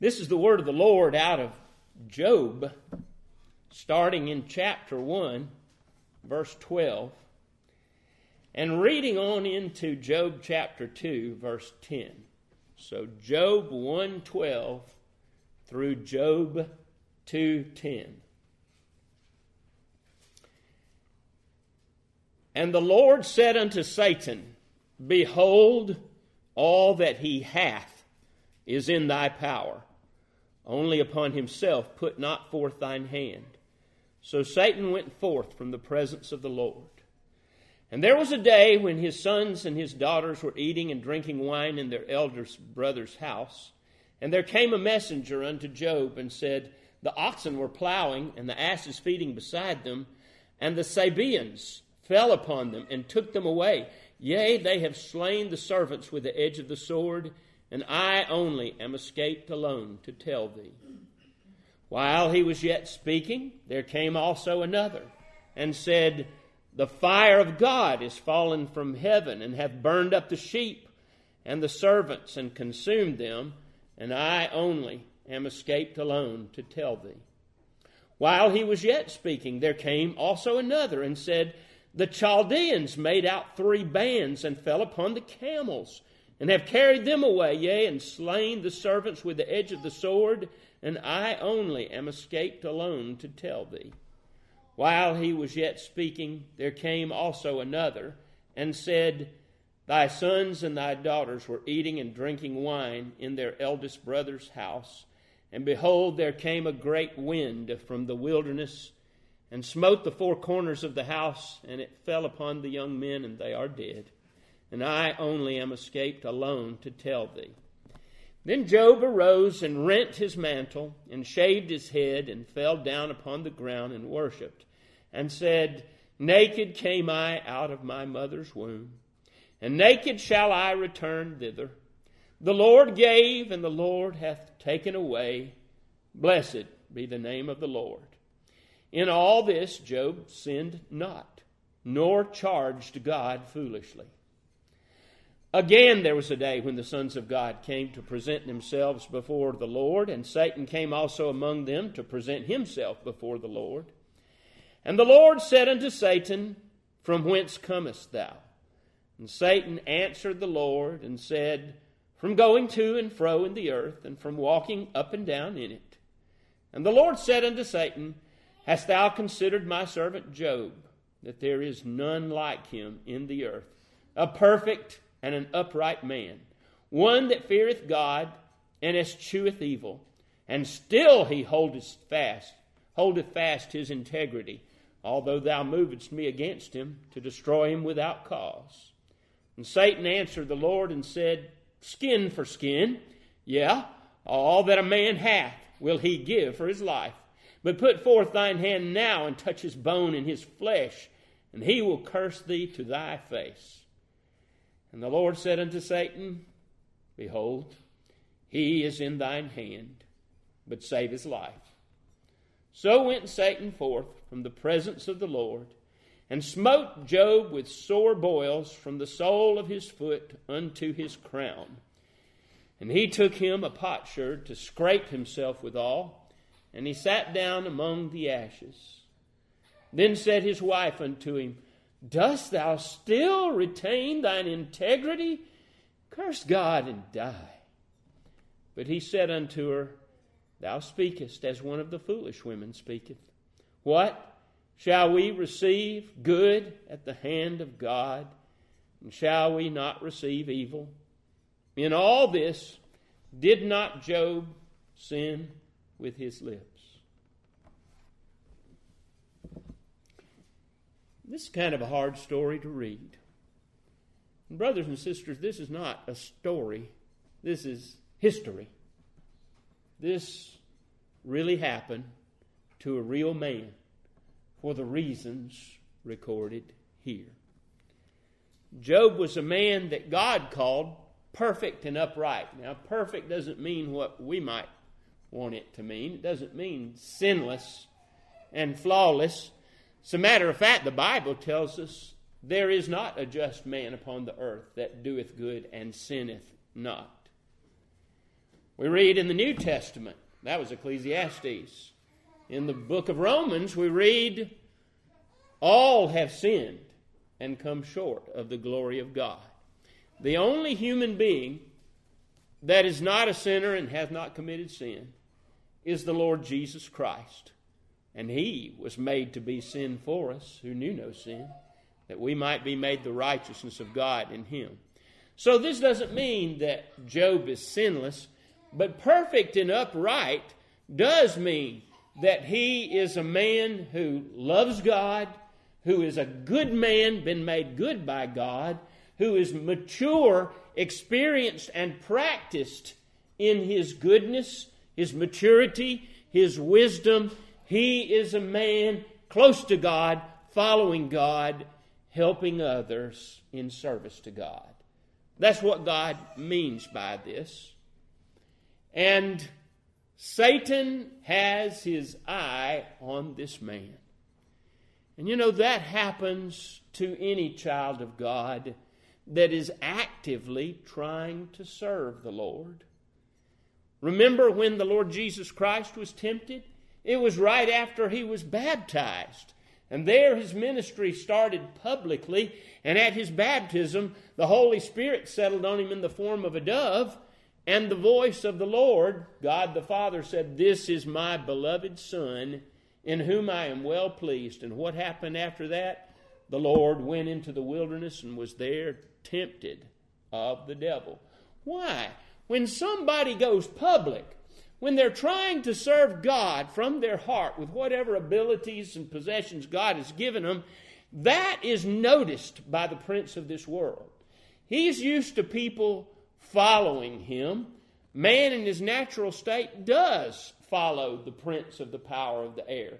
This is the word of the Lord out of Job, starting in chapter 1, verse 12, and reading on into Job chapter 2, verse 10. So Job 1:12 through Job 2:10. And the Lord said unto Satan, Behold, all that he hath is in thy power. Only upon himself put not forth thine hand. So Satan went forth from the presence of the Lord. And there was a day when his sons and his daughters were eating and drinking wine in their elder brother's house. And there came a messenger unto Job and said, The oxen were plowing, and the asses feeding beside them, and the Sabaeans fell upon them and took them away. Yea, they have slain the servants with the edge of the sword, and I only am escaped alone to tell thee. While he was yet speaking, there came also another, and said, The fire of God is fallen from heaven, and hath burned up the sheep and the servants, and consumed them, and I only am escaped alone to tell thee. While he was yet speaking, there came also another, and said, The Chaldeans made out 3 bands, and fell upon the camels, and have carried them away, yea, and slain the servants with the edge of the sword, and I only am escaped alone to tell thee. While he was yet speaking, there came also another, and said, Thy sons and thy daughters were eating and drinking wine in their eldest brother's house, and behold, there came a great wind from the wilderness, and smote the 4 corners of the house, and it fell upon the young men, and they are dead. And I only am escaped alone to tell thee. Then Job arose and rent his mantle, and shaved his head, and fell down upon the ground, and worshipped, and said, Naked came I out of my mother's womb, and naked shall I return thither. The Lord gave, and the Lord hath taken away. Blessed be the name of the Lord. In all this Job sinned not, nor charged God foolishly. Again there was a day when the sons of God came to present themselves before the Lord, and Satan came also among them to present himself before the Lord. And the Lord said unto Satan, From whence comest thou? And Satan answered the Lord and said, From going to and fro in the earth, and from walking up and down in it. And the Lord said unto Satan, Hast thou considered my servant Job, that there is none like him in the earth, a perfect and an upright man, one that feareth God, and escheweth evil, and still he holdeth fast his integrity, although thou movest me against him to destroy him without cause. And Satan answered the Lord and said, Skin for skin, yea, all that a man hath will he give for his life. But put forth thine hand now, and touch his bone and his flesh, and he will curse thee to thy face. And the Lord said unto Satan, Behold, he is in thine hand, but save his life. So went Satan forth from the presence of the Lord, and smote Job with sore boils from the sole of his foot unto his crown. And he took him a potsherd to scrape himself withal, and he sat down among the ashes. Then said his wife unto him, Dost thou still retain thine integrity? Curse God and die. But he said unto her, Thou speakest as one of the foolish women speaketh. What? Shall we receive good at the hand of God? And shall we not receive evil? In all this, did not Job sin with his lips? This is kind of a hard story to read. And brothers and sisters, this is not a story. This is history. This really happened to a real man for the reasons recorded here. Job was a man that God called perfect and upright. Now, perfect doesn't mean what we might want it to mean. It doesn't mean sinless and flawless. As a matter of fact, the Bible tells us there is not a just man upon the earth that doeth good and sinneth not. We read in the New Testament, that was Ecclesiastes. In the book of Romans, we read, all have sinned and come short of the glory of God. The only human being that is not a sinner and has not committed sin is the Lord Jesus Christ. And he was made to be sin for us who knew no sin, that we might be made the righteousness of God in him. So this doesn't mean that Job is sinless, but perfect and upright does mean that he is a man who loves God, who is a good man, been made good by God, who is mature, experienced, and practiced in his goodness, his maturity, his wisdom. He is a man close to God, following God, helping others in service to God. That's what God means by this. And Satan has his eye on this man. And you know, that happens to any child of God that is actively trying to serve the Lord. Remember when the Lord Jesus Christ was tempted? It was right after he was baptized. And there his ministry started publicly. And at his baptism, the Holy Spirit settled on him in the form of a dove. And the voice of the Lord, God the Father, said, "This is my beloved Son, in whom I am well pleased." And what happened after that? The Lord went into the wilderness and was there tempted of the devil. Why? When somebody goes public, when they're trying to serve God from their heart with whatever abilities and possessions God has given them, that is noticed by the prince of this world. He's used to people following him. Man in his natural state does follow the prince of the power of the air.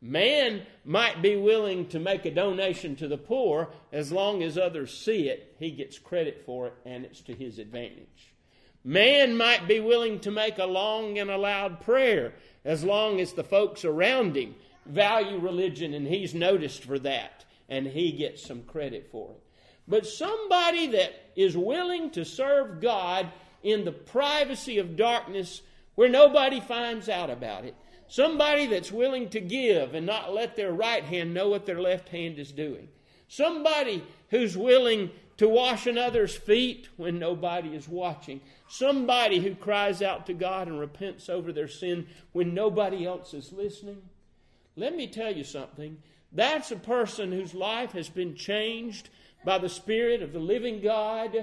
Man might be willing to make a donation to the poor as long as others see it. He gets credit for it, and it's to his advantage. Man might be willing to make a long and a loud prayer as long as the folks around him value religion, and he's noticed for that, and he gets some credit for it. But somebody that is willing to serve God in the privacy of darkness where nobody finds out about it, somebody that's willing to give and not let their right hand know what their left hand is doing, somebody who's willing to wash another's feet when nobody is watching, somebody who cries out to God and repents over their sin when nobody else is listening. Let me tell you something. That's a person whose life has been changed by the Spirit of the living God,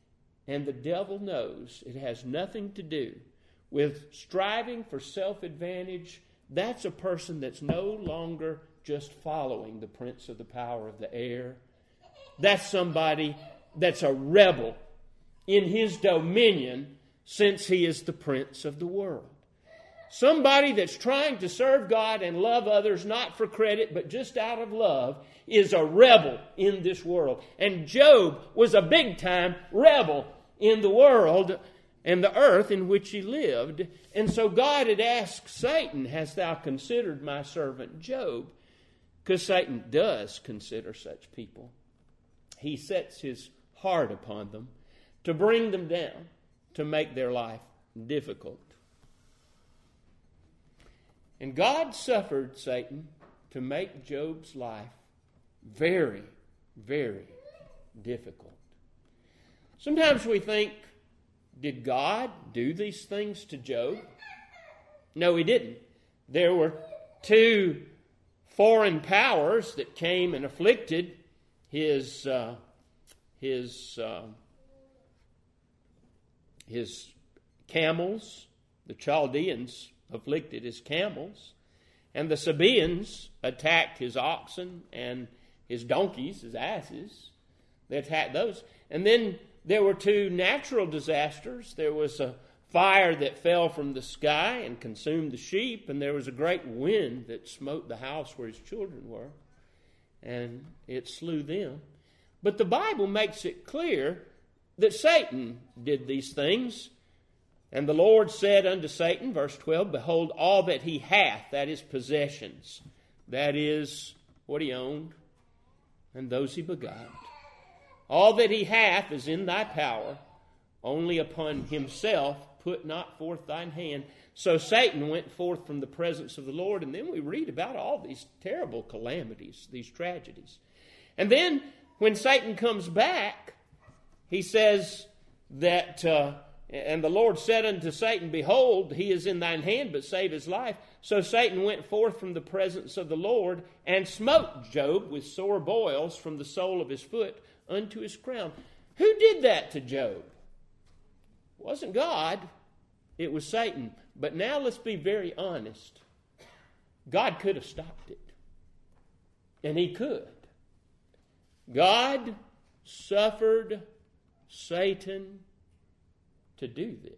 and the devil knows it has nothing to do with striving for self-advantage. That's a person that's no longer just following the prince of the power of the air. That's somebody that's a rebel in his dominion, since he is the prince of the world. Somebody that's trying to serve God and love others, not for credit, but just out of love, is a rebel in this world. And Job was a big-time rebel in the world and the earth in which he lived. And so God had asked Satan, "Hast thou considered my servant Job?" Because Satan does consider such people. He sets his heart upon them to bring them down, to make their life difficult. And God suffered Satan to make Job's life very, very difficult. Sometimes we think, did God do these things to Job? No, he didn't. There were two foreign powers that came and afflicted his camels. The Chaldeans afflicted his camels, and the Sabaeans attacked his oxen and his donkeys, his asses. They attacked those. And then there were two natural disasters. There was a fire that fell from the sky and consumed the sheep, and there was a great wind that smote the house where his children were, and it slew them. But the Bible makes it clear that Satan did these things. And the Lord said unto Satan, verse 12, "Behold, all that he hath," that is possessions, that is what he owned, and those he begot, "all that he hath is in thy power, only upon himself put not forth thine hand. So Satan went forth from the presence of the Lord. And then we read about all these terrible calamities, these tragedies. And then when Satan comes back, he says that, and the Lord said unto Satan, Behold, he is in thine hand, but save his life. So Satan went forth from the presence of the Lord and smote Job with sore boils from the sole of his foot unto his crown. Who did that to Job? It wasn't God. It was Satan. But now let's be very honest. God could have stopped it. And he could. God suffered Satan to do this.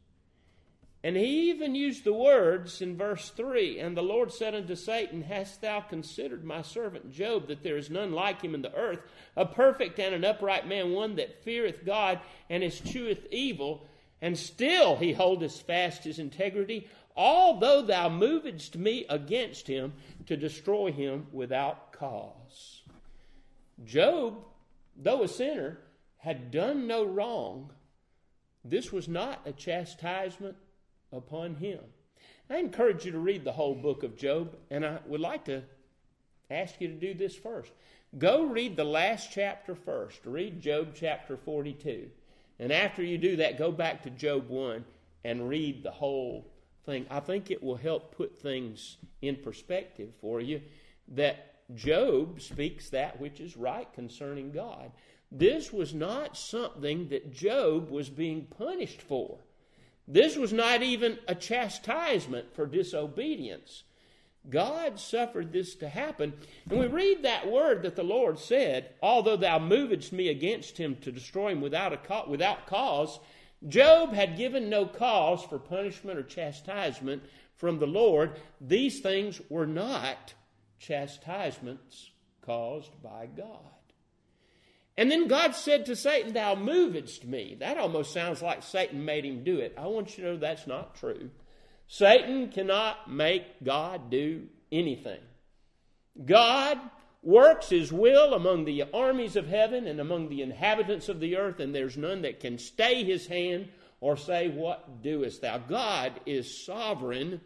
And he even used the words in verse 3, And the Lord said unto Satan, Hast thou considered my servant Job, that there is none like him in the earth, a perfect and an upright man, one that feareth God and escheweth evil, and still he holdeth fast his integrity, although thou movedst me against him to destroy him without cause. Job, though a sinner, had done no wrong. This was not a chastisement upon him. I encourage you to read the whole book of Job, and I would like to ask you to do this first. Go read the last chapter first. Read Job chapter 42. And after you do that, go back to Job 1 and read the whole thing. I think it will help put things in perspective for you, that Job speaks that which is right concerning God. This was not something that Job was being punished for. This was not even a chastisement for disobedience. God suffered this to happen. And we read that word that the Lord said, Although thou movedst me against him to destroy him without cause, Job had given no cause for punishment or chastisement from the Lord. These things were not chastisements caused by God. And then God said to Satan, Thou movedst me. That almost sounds like Satan made him do it. I want you to know that's not true. Satan cannot make God do anything. God works his will among the armies of heaven and among the inhabitants of the earth, and there's none that can stay his hand or say, What doest thou? God is sovereign.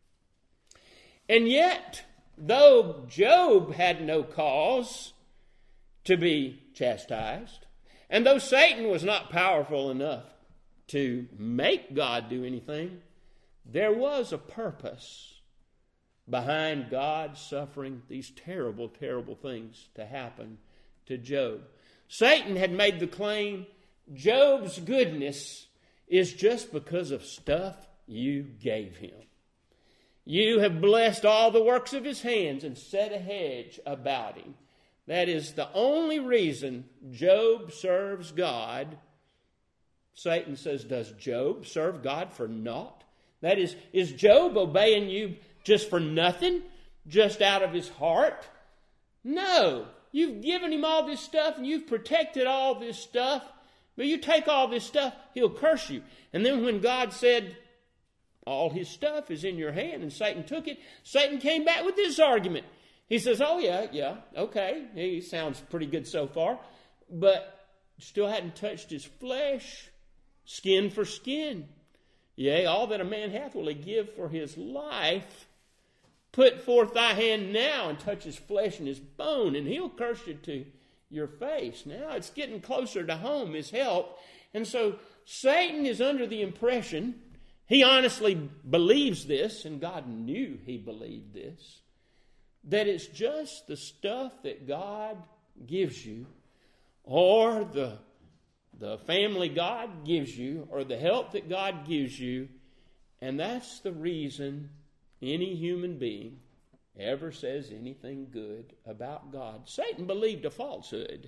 And yet, though Job had no cause to be chastised, and though Satan was not powerful enough to make God do anything, there was a purpose behind God suffering these terrible, terrible things to happen to Job. Satan had made the claim, Job's goodness is just because of stuff you gave him. You have blessed all the works of his hands and set a hedge about him. That is the only reason Job serves God. Satan says, Does Job serve God for naught? That is Job obeying you just for nothing? Just out of his heart? No. You've given him all this stuff and you've protected all this stuff. But you take all this stuff, he'll curse you. And then when God said, all his stuff is in your hand, and Satan took it, Satan came back with this argument. He says, Oh, yeah, okay. He sounds pretty good so far. But still hadn't touched his flesh, skin for skin. Yea, all that a man hath will he give for his life. Put forth thy hand now and touch his flesh and his bone, and he'll curse you to your face. Now it's getting closer to home, his help. And so Satan is under the impression, he honestly believes this, and God knew he believed this, that it's just the stuff that God gives you, or the family God gives you, or the help that God gives you, and that's the reason any human being ever says anything good about God. Satan believed a falsehood.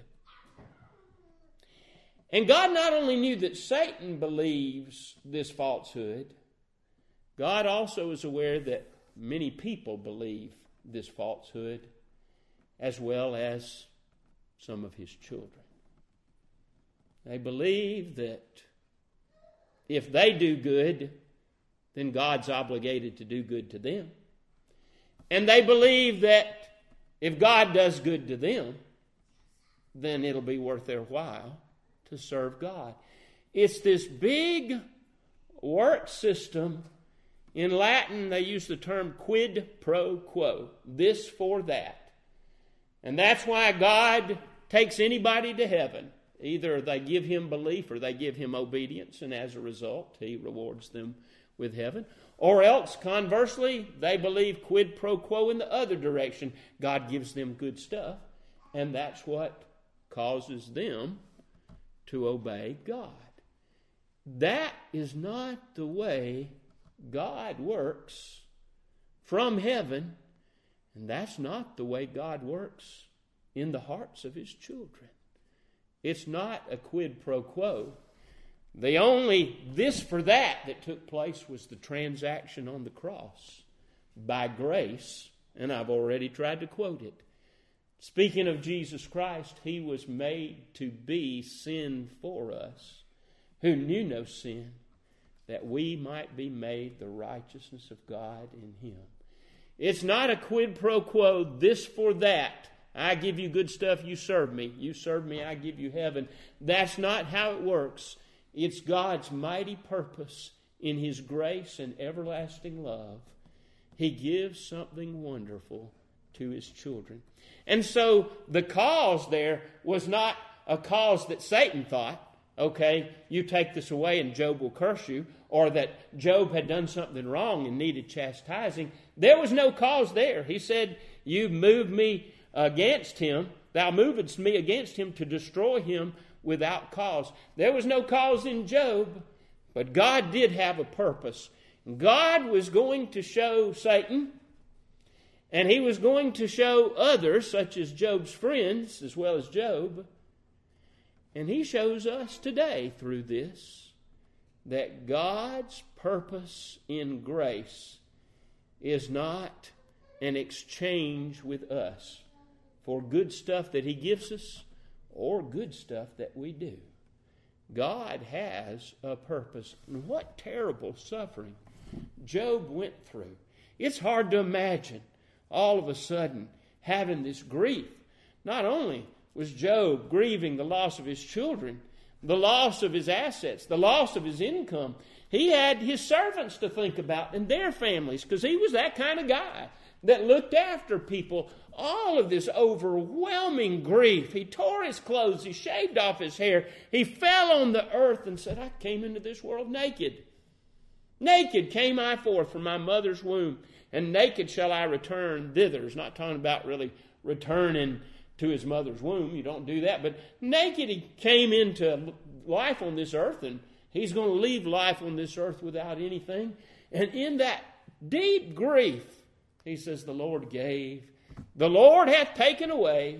And God not only knew that Satan believes this falsehood, God also is aware that many people believe this falsehood, as well as some of his children. They believe that if they do good, then God's obligated to do good to them. And they believe that if God does good to them, then it'll be worth their while to serve God. It's this big work system, in Latin they use the term quid pro quo, this for that. And that's why God takes anybody to heaven. Either they give him belief or they give him obedience, and as a result, he rewards them with heaven. Or else, conversely, they believe quid pro quo in the other direction. God gives them good stuff, and that's what causes them to obey God. That is not the way God works from heaven, and that's not the way God works in the hearts of his children. It's not a quid pro quo. The only this for that took place was the transaction on the cross by grace, and I've already tried to quote it. Speaking of Jesus Christ, he was made to be sin for us, who knew no sin, that we might be made the righteousness of God in him. It's not a quid pro quo, this for that. I give you good stuff, you serve me. You serve me, I give you heaven. That's not how it works. It's God's mighty purpose in his grace and everlasting love. He gives something wonderful to his children. And so the cause there was not a cause that Satan thought, okay, you take this away and Job will curse you, or that Job had done something wrong and needed chastising. There was no cause there. He said, you moved me against him, thou movedst me against him to destroy him without cause. There was no cause in Job, but God did have a purpose. God was going to show Satan, and he was going to show others, such as Job's friends, as well as Job. And he shows us today through this, that God's purpose in grace is not an exchange with us for good stuff that he gives us or good stuff that we do. God has a purpose. And what terrible suffering Job went through. It's hard to imagine all of a sudden having this grief. Not only was Job grieving the loss of his children, the loss of his assets, the loss of his income, he had his servants to think about and their families, because he was that kind of guy that looked after people. All of this overwhelming grief. He tore his clothes. He shaved off his hair. He fell on the earth and said, I came into this world naked. Naked came I forth from my mother's womb, and naked shall I return thither. It's not talking about really returning to his mother's womb. You don't do that. But naked he came into life on this earth, and he's going to leave life on this earth without anything. And in that deep grief, he says, the Lord gave, the Lord hath taken away.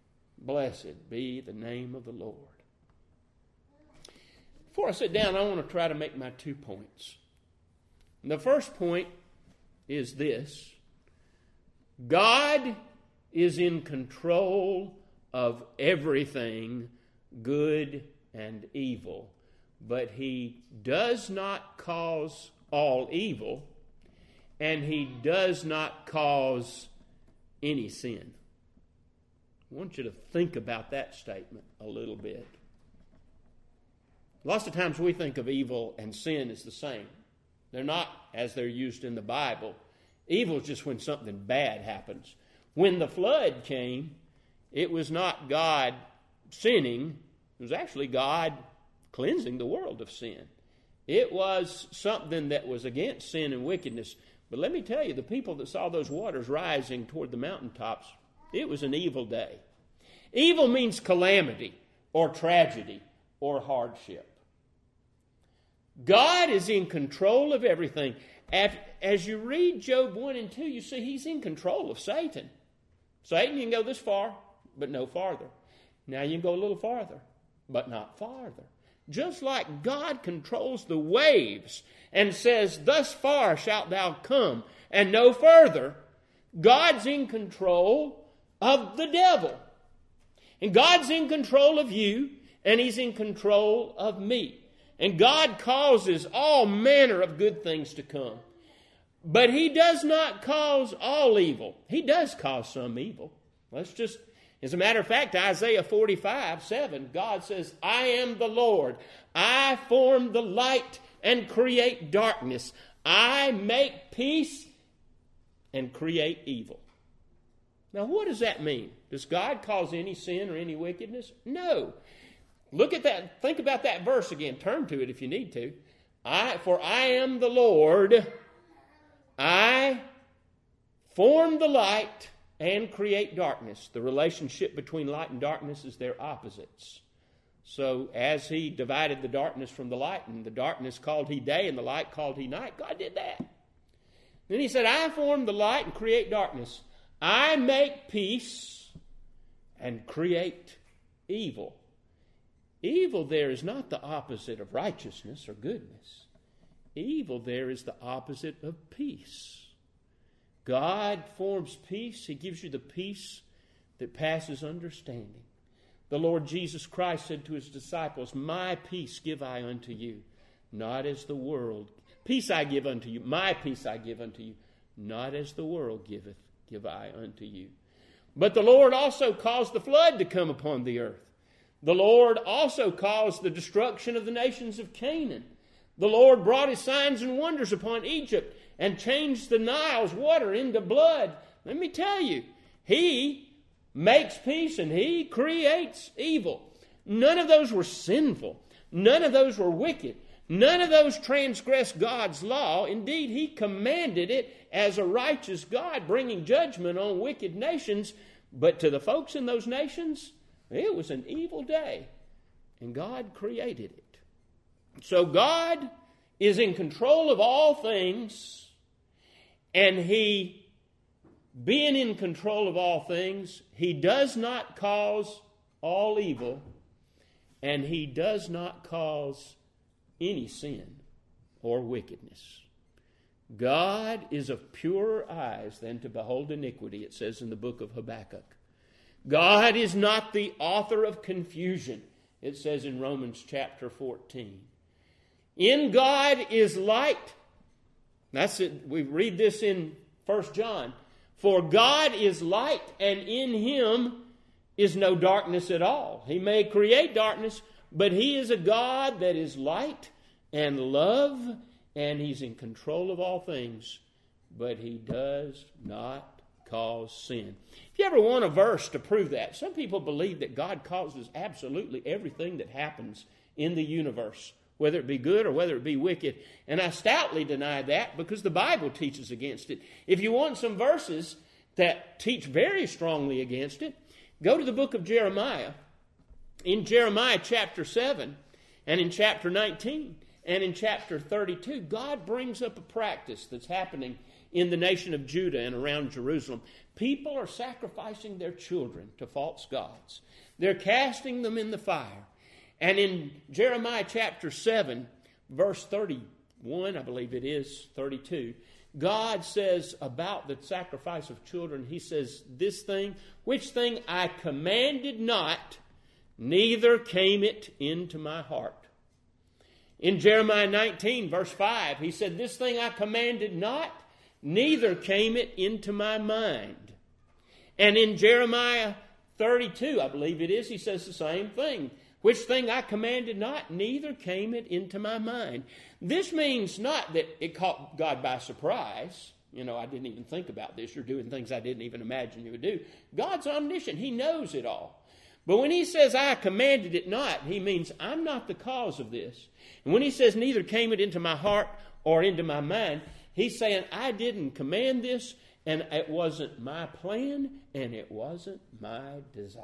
Blessed be the name of the Lord. Before I sit down, I want to try to make my 2 points. And the first point is this. God is in control of everything, good and evil. But he does not cause all evil, and he does not cause any sin. I want you to think about that statement a little bit. Lots of times we think of evil and sin as the same. They're not as they're used in the Bible. Evil is just when something bad happens. When the flood came, it was not God sinning. It was actually God cleansing the world of sin. It was something that was against sin and wickedness. But let me tell you, the people that saw those waters rising toward the mountaintops, it was an evil day. Evil means calamity or tragedy or hardship. God is in control of everything. As you read Job 1 and 2, you see he's in control of Satan. Satan, you can go this far, but no farther. Now you can go a little farther, but not farther. Just like God controls the waves and says, thus far shalt thou come and no further, God's in control of the devil. And God's in control of you, and he's in control of me. And God causes all manner of good things to come. But he does not cause all evil. He does cause some evil. As a matter of fact, Isaiah 45:7, God says, I am the Lord. I form the light and create darkness. I make peace and create evil. Now, what does that mean? Does God cause any sin or any wickedness? No. Look at that. Think about that verse again. Turn to it if you need to. For I am the Lord. I form the light and create darkness. The relationship between light and darkness is their opposites. So as he divided the darkness from the light, and the darkness called he day, and the light called he night, God did that. Then he said, I form the light and create darkness. I make peace and create evil. Evil there is not the opposite of righteousness or goodness. Evil there is the opposite of peace. God forms peace. He gives you the peace that passes understanding. The Lord Jesus Christ said to his disciples, my peace give I unto you, not as the world. Peace I give unto you, my peace I give unto you, not as the world giveth, give I unto you. But the Lord also caused the flood to come upon the earth. The Lord also caused the destruction of the nations of Canaan. The Lord brought his signs and wonders upon Egypt and changed the Nile's water into blood. Let me tell you, he makes peace and he creates evil. None of those were sinful. None of those were wicked. None of those transgressed God's law. Indeed, he commanded it as a righteous God, bringing judgment on wicked nations. But to the folks in those nations, it was an evil day, and God created it. So God is in control of all things, and he, being in control of all things, he does not cause all evil, and he does not cause any sin or wickedness. God is of purer eyes than to behold iniquity, it says in the book of Habakkuk. God is not the author of confusion, it says in Romans chapter 14. In God is light. That's it. We read this in 1 John. For God is light, and in him is no darkness at all. He may create darkness, but he is a God that is light and love, and he's in control of all things, but he does not cause sin. If you ever want a verse to prove that, some people believe that God causes absolutely everything that happens in the universe, whether it be good or whether it be wicked. And I stoutly deny that because the Bible teaches against it. If you want some verses that teach very strongly against it, go to the book of Jeremiah. In Jeremiah chapter 7 and in chapter 19 and in chapter 32, God brings up a practice that's happening in the nation of Judah and around Jerusalem. People are sacrificing their children to false gods. They're casting them in the fire. And in Jeremiah chapter 7, verse 31, I believe it is, 32, God says about the sacrifice of children, he says, this thing, which thing I commanded not, neither came it into my heart. In Jeremiah 19, verse 5, he said, this thing I commanded not, neither came it into my mind. And in Jeremiah 32, I believe it is, he says the same thing. Which thing I commanded not, neither came it into my mind. This means not that it caught God by surprise. You know, I didn't even think about this. You're doing things I didn't even imagine you would do. God's omniscient. He knows it all. But when he says, I commanded it not, he means I'm not the cause of this. And when he says, neither came it into my heart or into my mind, he's saying, I didn't command this, and it wasn't my plan, and it wasn't my desire.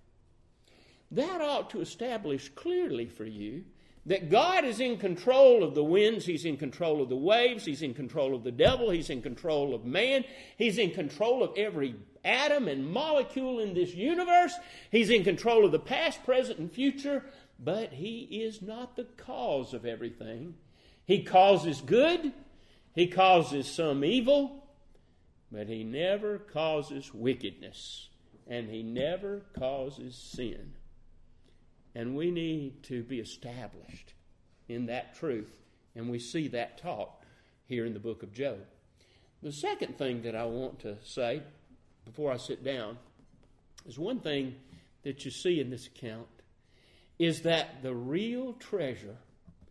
That ought to establish clearly for you that God is in control of the winds, he's in control of the waves, he's in control of the devil, he's in control of man, he's in control of every atom and molecule in this universe, he's in control of the past, present, and future, but he is not the cause of everything. He causes good, he causes some evil, but he never causes wickedness, and he never causes sin. And we need to be established in that truth. And we see that taught here in the book of Job. The second thing that I want to say before I sit down is one thing that you see in this account is that the real treasure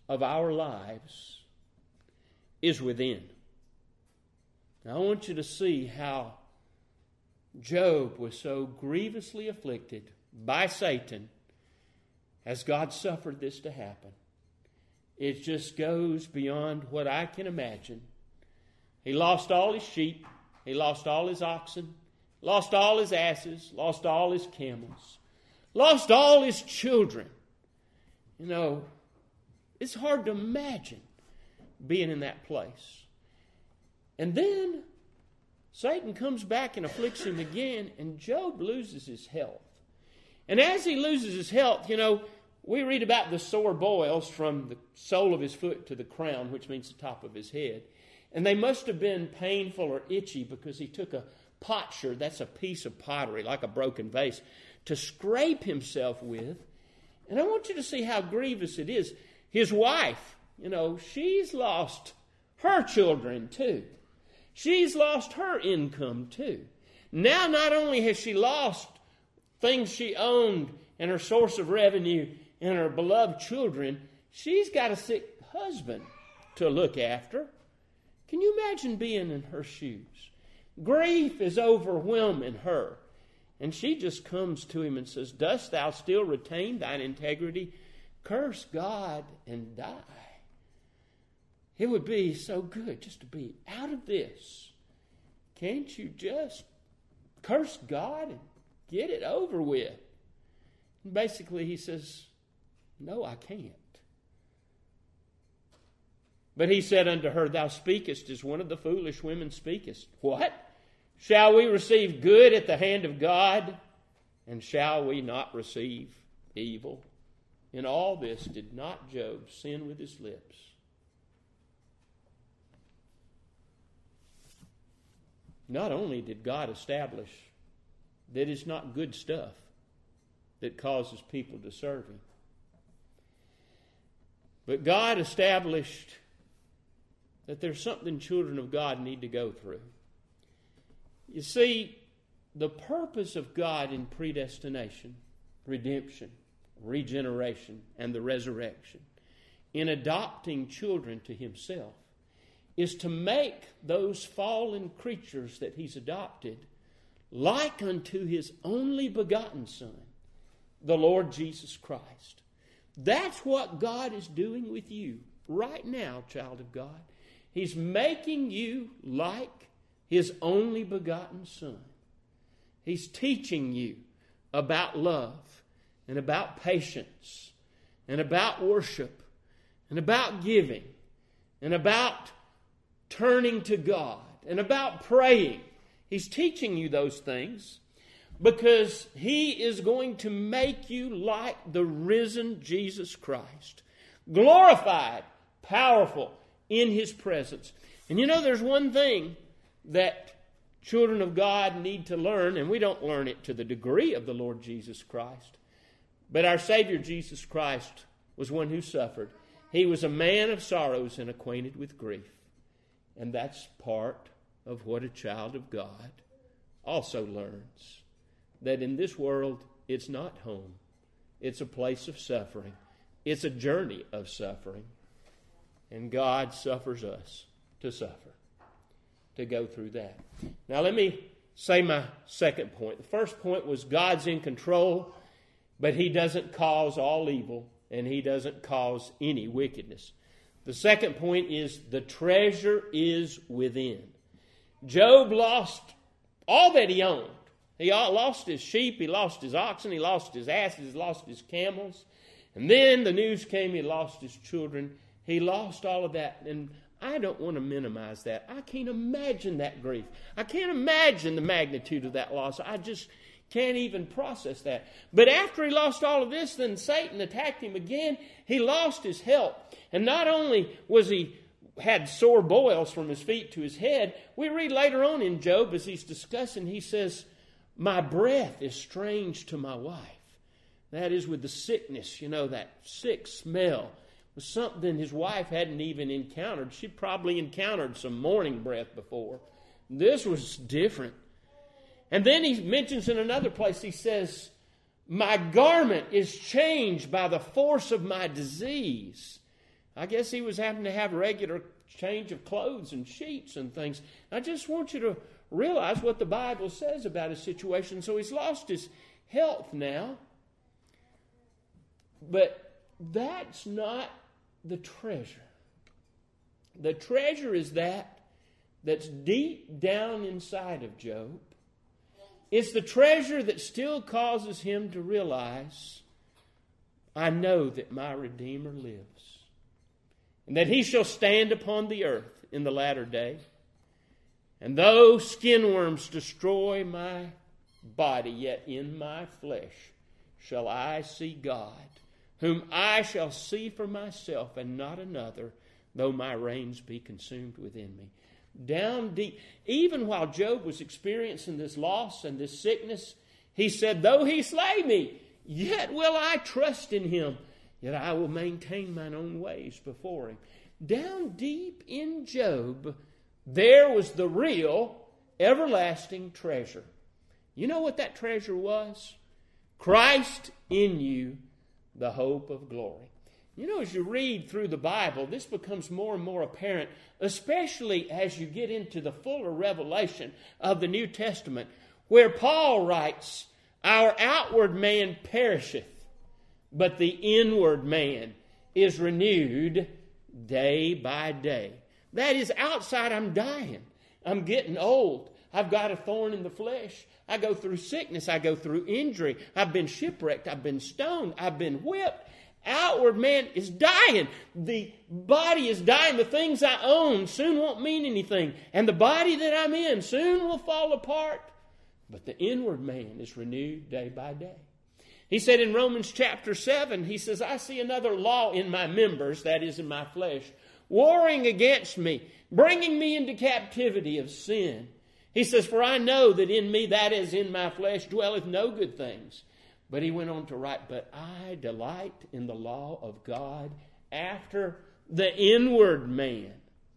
of our lives is within. Now, I want you to see how Job was so grievously afflicted by Satan as God suffered this to happen. It just goes beyond what I can imagine. He lost all his sheep. He lost all his oxen. Lost all his asses. Lost all his camels. Lost all his children. You know, it's hard to imagine being in that place. And then Satan comes back and afflicts him again, and Job loses his health. And as he loses his health, you know, we read about the sore boils from the sole of his foot to the crown, which means the top of his head. And they must have been painful or itchy because he took a potsherd, that's a piece of pottery, like a broken vase, to scrape himself with. And I want you to see how grievous it is. His wife, you know, she's lost her children too. She's lost her income too. Now not only has she lost things she owned and her source of revenue and her beloved children, she's got a sick husband to look after. Can you imagine being in her shoes? Grief is overwhelming her. And she just comes to him and says, "Dost thou still retain thine integrity? Curse God and die." It would be so good just to be out of this. Can't you just curse God and get it over with? And basically he says, "No, I can't." But he said unto her, "Thou speakest as one of the foolish women speakest." What? Shall we receive good at the hand of God? And shall we not receive evil? In all this did not Job sin with his lips. Not only did God establish that it's not good stuff that causes people to serve him, but God established that there's something children of God need to go through. You see, the purpose of God in predestination, redemption, regeneration, and the resurrection, in adopting children to himself, is to make those fallen creatures that he's adopted like unto his only begotten Son, the Lord Jesus Christ. That's what God is doing with you right now, child of God. He's making you like his only begotten Son. He's teaching you about love and about patience and about worship and about giving and about turning to God and about praying. He's teaching you those things because he is going to make you like the risen Jesus Christ, glorified, powerful in his presence. And you know, there's one thing that children of God need to learn, and we don't learn it to the degree of the Lord Jesus Christ. But our Savior Jesus Christ was one who suffered. He was a man of sorrows and acquainted with grief. And that's part of what a child of God also learns. That in this world, it's not home. It's a place of suffering. It's a journey of suffering. And God suffers us to suffer, to go through that. Now let me say my second point. The first point was God's in control, but he doesn't cause all evil, and he doesn't cause any wickedness. The second point is the treasure is within. Job lost all that he owned. He lost his sheep, he lost his oxen, he lost his asses, he lost his camels. And then the news came he lost his children. He lost all of that. And I don't want to minimize that. I can't imagine that grief. I can't imagine the magnitude of that loss. I just can't even process that. But after he lost all of this, then Satan attacked him again. He lost his health. And not only was he had sore boils from his feet to his head, we read later on in Job as he's discussing, he says, "My breath is strange to my wife." That is with the sickness, you know, that sick smell was something his wife hadn't even encountered. She probably encountered some morning breath before. This was different. And then he mentions in another place, he says, "My garment is changed by the force of my disease." I guess he was having to have regular change of clothes and sheets and things. I just want you to realize what the Bible says about his situation. So he's lost his health now. But that's not the treasure. The treasure is that's deep down inside of Job. It's the treasure that still causes him to realize, I know that my Redeemer lives, and that he shall stand upon the earth in the latter day. And though skin worms destroy my body, yet in my flesh shall I see God, whom I shall see for myself and not another, though my reins be consumed within me. Down deep, even while Job was experiencing this loss and this sickness, he said, though he slay me, yet will I trust in him, yet I will maintain mine own ways before him. Down deep in Job, there was the real, everlasting treasure. You know what that treasure was? Christ in you, the hope of glory. You know, as you read through the Bible, this becomes more and more apparent, especially as you get into the fuller revelation of the New Testament, where Paul writes, our outward man perisheth, but the inward man is renewed day by day. That is, outside I'm dying. I'm getting old. I've got a thorn in the flesh. I go through sickness. I go through injury. I've been shipwrecked. I've been stoned. I've been whipped. Outward man is dying. The body is dying. The things I own soon won't mean anything. And the body that I'm in soon will fall apart. But the inward man is renewed day by day. He said in Romans chapter 7, he says, I see another law in my members, that is in my flesh, warring against me, bringing me into captivity of sin. He says, for I know that in me, that is in my flesh, dwelleth no good things. But he went on to write, but I delight in the law of God after the inward man.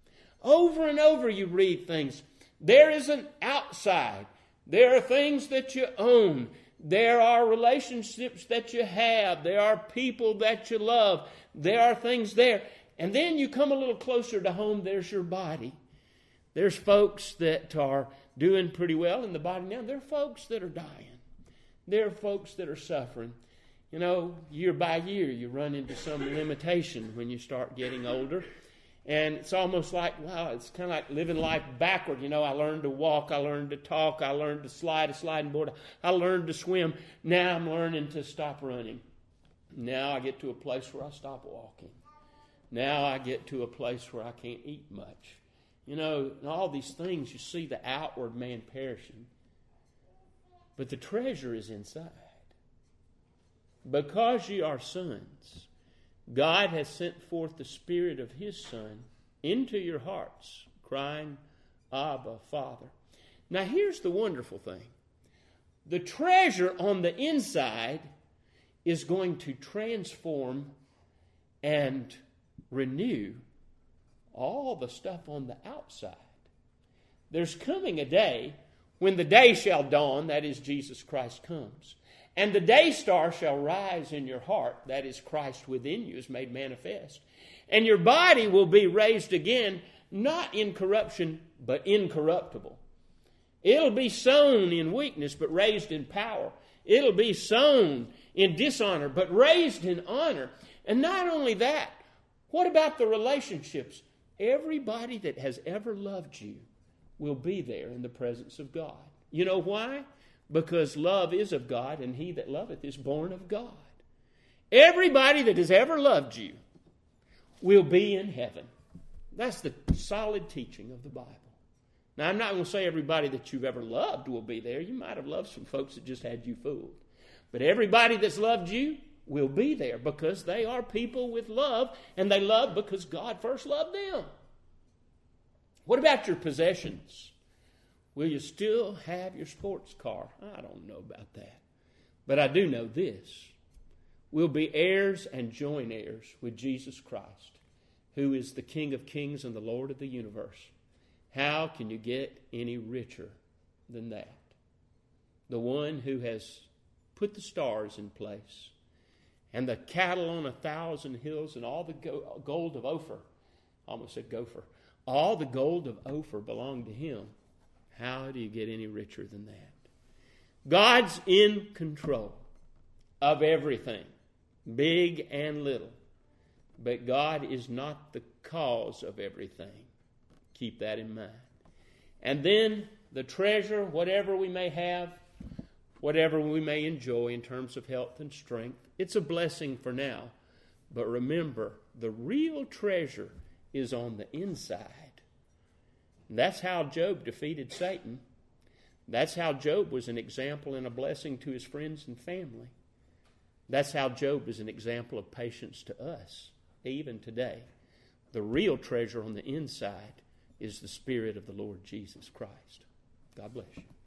Over and over you read things. There is an outside. There are things that you own. There are relationships that you have. There are people that you love. There are things there. And then you come a little closer to home, there's your body. There's folks that are doing pretty well in the body now. There are folks that are dying. There are folks that are suffering. You know, year by year, you run into some limitation when you start getting older. And it's almost like, wow, it's kind of like living life backward. You know, I learned to walk, I learned to talk, I learned to slide a sliding board, I learned to swim. Now I'm learning to stop running. Now I get to a place where I stop walking. Now I get to a place where I can't eat much. You know, and all these things, you see the outward man perishing. But the treasure is inside. Because ye are sons, God has sent forth the Spirit of His Son into your hearts, crying, Abba, Father. Now here's the wonderful thing. The treasure on the inside is going to transform and renew all the stuff on the outside. There's coming a day when the day shall dawn, that is, Jesus Christ comes, and the day star shall rise in your heart, that is, Christ within you is made manifest, and your body will be raised again, not in corruption, but incorruptible. It'll be sown in weakness, but raised in power. It'll be sown in dishonor, but raised in honor. And not only that, what about the relationships? Everybody that has ever loved you will be there in the presence of God. You know why? Because love is of God, and he that loveth is born of God. Everybody that has ever loved you will be in heaven. That's the solid teaching of the Bible. Now, I'm not going to say everybody that you've ever loved will be there. You might have loved some folks that just had you fooled. But everybody that's loved you will be there because they are people with love, and they love because God first loved them. What about your possessions? Will you still have your sports car? I don't know about that. But I do know this. We'll be heirs and joint heirs with Jesus Christ, who is the King of kings and the Lord of the universe. How can you get any richer than that? The one who has put the stars in place and the cattle on 1,000 hills, and all the gold of Ophir. I almost said gopher. All the gold of Ophir belonged to him. How do you get any richer than that? God's in control of everything, big and little. But God is not the cause of everything. Keep that in mind. And then the treasure, whatever we may have, whatever we may enjoy in terms of health and strength, it's a blessing for now. But remember, the real treasure is on the inside. That's how Job defeated Satan. That's how Job was an example and a blessing to his friends and family. That's how Job is an example of patience to us, even today. The real treasure on the inside is the Spirit of the Lord Jesus Christ. God bless you.